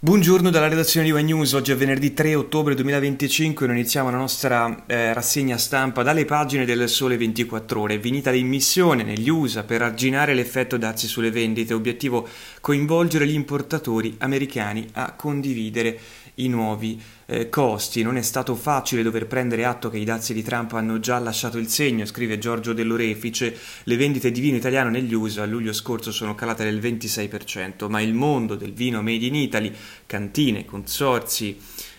Buongiorno dalla redazione di One News, oggi è venerdì 3 ottobre 2025 e noi iniziamo la nostra rassegna stampa dalle pagine del Sole 24 Ore. Finita l'immissione negli USA per arginare l'effetto dazi sulle vendite, obiettivo coinvolgere gli importatori americani a condividere i nuovi costi. Non è stato facile dover prendere atto che i dazi di Trump hanno già lasciato il segno, scrive Giorgio Dell'Orefice. Le vendite di vino italiano negli USA a luglio scorso sono calate del 26%, ma il mondo del vino made in Italy, cantine, consorzi,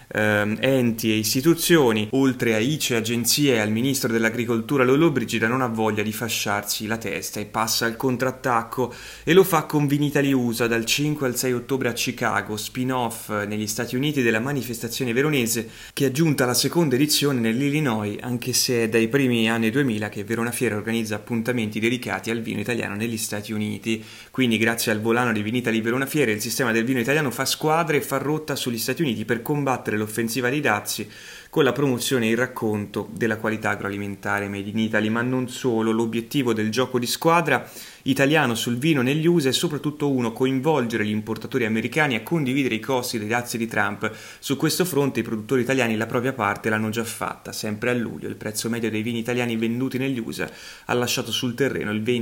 enti e istituzioni, oltre a ICE, agenzie e al ministro dell'agricoltura Lollobrigida, non ha voglia di fasciarsi la testa e passa al contrattacco e lo fa con Vinitaly USA dal 5 al 6 ottobre a Chicago, spin-off negli Stati Uniti della manifestazione veronese che è giunta alla seconda edizione nell'Illinois, anche se è dai primi anni 2000 che Verona Fiera organizza appuntamenti dedicati al vino italiano negli Stati Uniti. Quindi grazie al volano di Vinitaly Verona Fiera il sistema del vino italiano fa squadra e fa rotta sugli Stati Uniti per combattere l'offensiva dei dazi con la promozione e il racconto della qualità agroalimentare made in Italy, ma non solo. L'obiettivo del gioco di squadra italiano sul vino negli USA è soprattutto uno: coinvolgere gli importatori americani a condividere i costi dei dazi di Trump. Su questo fronte i produttori italiani la propria parte l'hanno già fatta. Sempre a luglio il prezzo medio dei vini italiani venduti negli USA ha lasciato sul terreno il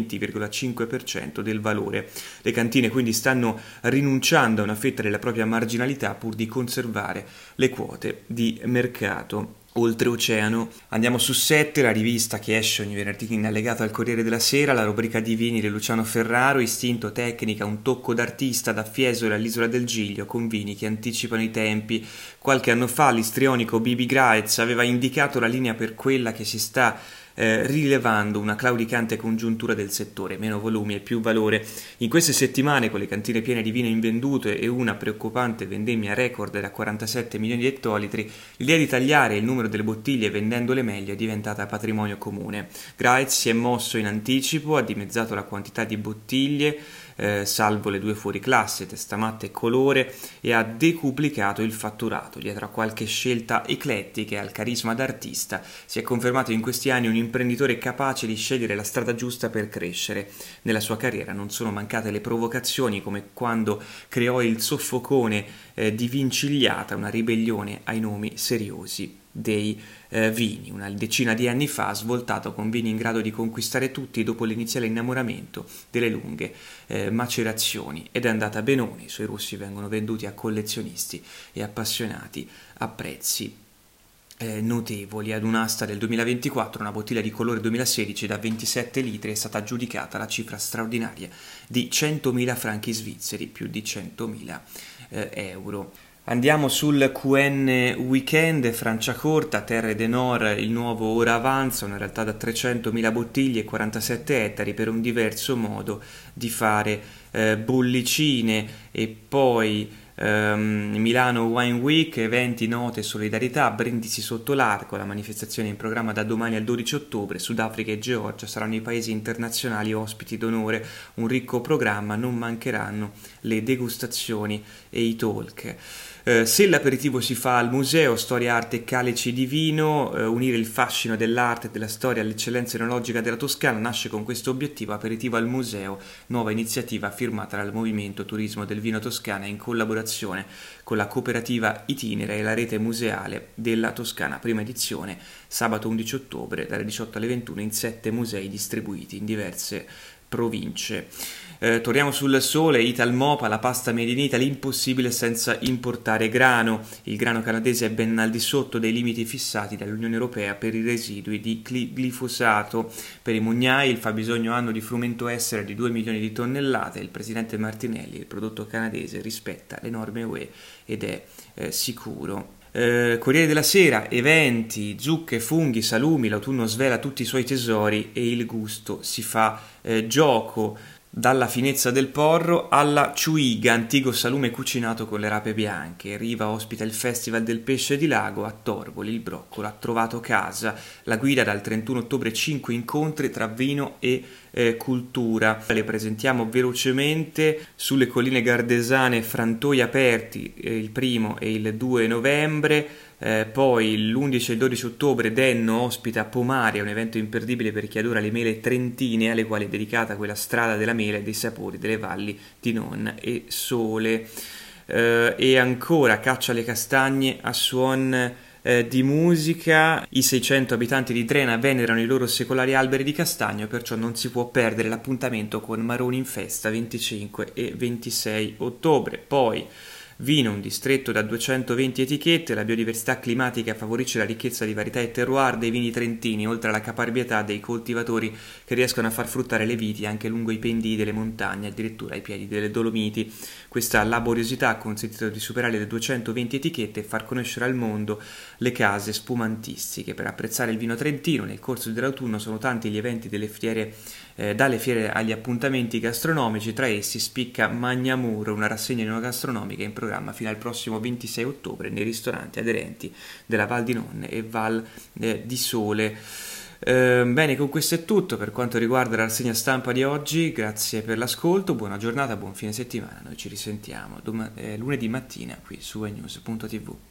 20,5% del valore. Le cantine quindi stanno rinunciando a una fetta della propria marginalità pur di conservare le quote di mercato. Oltreoceano andiamo su 7, la rivista che esce ogni venerdì in allegato al Corriere della Sera, la rubrica di vini di Luciano Ferraro, istinto, tecnica, un tocco d'artista da Fiesole all'Isola del Giglio, con vini che anticipano i tempi. Qualche anno fa l'istrionico Bibi Graetz aveva indicato la linea per quella che si sta rilevando, una claudicante congiuntura del settore, meno volumi e più valore. In queste settimane, con le cantine piene di vino invendute e una preoccupante vendemmia record da 47 milioni di ettolitri, l'idea di tagliare il numero delle bottiglie vendendole meglio è diventata patrimonio comune. Graetz si è mosso in anticipo, ha dimezzato la quantità di bottiglie, salvo le due fuoriclasse, testamatte e colore, e ha decuplicato il fatturato. Dietro a qualche scelta eclettica e al carisma d'artista si è confermato in questi anni un imprenditore capace di scegliere la strada giusta per crescere. Nella sua carriera non sono mancate le provocazioni, come quando creò il soffocone di Vincigliata, una ribellione ai nomi seriosi dei vini. Una decina di anni fa ha svoltato con vini in grado di conquistare tutti dopo l'iniziale innamoramento delle lunghe macerazioni, ed è andata benone. I suoi rossi vengono venduti a collezionisti e appassionati a prezzi notevoli. Ad un'asta del 2024 una bottiglia di colore 2016 da 27 litri è stata aggiudicata la cifra straordinaria di 100.000 franchi svizzeri, più di 100.000 euro. Andiamo sul QN Weekend, Franciacorta, Terre de Nord, il nuovo ora avanza, una realtà da 300.000 bottiglie e 47 ettari per un diverso modo di fare bollicine. E poi Milano Wine Week, eventi, note, solidarietà, brindisi sotto l'arco. La manifestazione è in programma da domani al 12 ottobre. Sudafrica e Georgia saranno i paesi internazionali ospiti d'onore, un ricco programma, non mancheranno le degustazioni e i talk. Se l'aperitivo si fa al museo, storia, arte e calici di vino, unire il fascino dell'arte e della storia all'eccellenza enologica della Toscana, nasce con questo obiettivo Aperitivo al museo, nuova iniziativa firmata dal Movimento Turismo del Vino Toscana in collaborazione con la cooperativa Itinera e la rete museale della Toscana. Prima edizione sabato 11 ottobre dalle 18 alle 21 in 7 musei distribuiti in diverse province. Torniamo sul Sole, Italmopa, la pasta made in Italy, impossibile senza importare grano. Il grano canadese è ben al di sotto dei limiti fissati dall'Unione Europea per i residui di glifosato. Per i mugnai il fabbisogno annuo di frumento essere di 2 milioni di tonnellate. Il presidente Martinelli: il prodotto canadese rispetta le norme UE ed è sicuro. Corriere della Sera, eventi, zucche, funghi, salumi, l'autunno svela tutti i suoi tesori e il gusto si fa gioco. Dalla finezza del porro alla ciuiga, antico salume cucinato con le rape bianche. Riva ospita il Festival del Pesce di Lago. A Torboli il broccolo ha trovato casa. La guida dal 31 ottobre, 5 incontri tra vino e cultura. Le presentiamo velocemente. Sulle colline gardesane frantoi aperti il 1 e il 2 novembre. Poi l'11 e il 12 ottobre Denno ospita Pomaria, un evento imperdibile per chi adora le mele trentine, alle quali è dedicata quella strada della mela e dei sapori delle valli di Non e Sole. E ancora caccia alle castagne a suon di musica. I 600 abitanti di Drena venerano i loro secolari alberi di castagno, perciò non si può perdere l'appuntamento con Maroni in Festa 25 e 26 ottobre. Poi vino, un distretto da 220 etichette, la biodiversità climatica favorisce la ricchezza di varietà e terroir dei vini trentini, oltre alla caparbietà dei coltivatori che riescono a far fruttare le viti anche lungo i pendii delle montagne, addirittura ai piedi delle Dolomiti. Questa laboriosità ha consentito di superare le 220 etichette e far conoscere al mondo le case spumantistiche. Per apprezzare il vino trentino nel corso dell'autunno sono tanti gli eventi delle fiere, dalle fiere agli appuntamenti gastronomici, tra essi spicca Magnamuro, una rassegna enogastronomica in programma fino al prossimo 26 ottobre nei ristoranti aderenti della Val di Nonne e Val di Sole. Bene, con questo è tutto per quanto riguarda la rassegna stampa di oggi. Grazie per l'ascolto, buona giornata, buon fine settimana. Noi ci risentiamo lunedì mattina qui su inews.tv.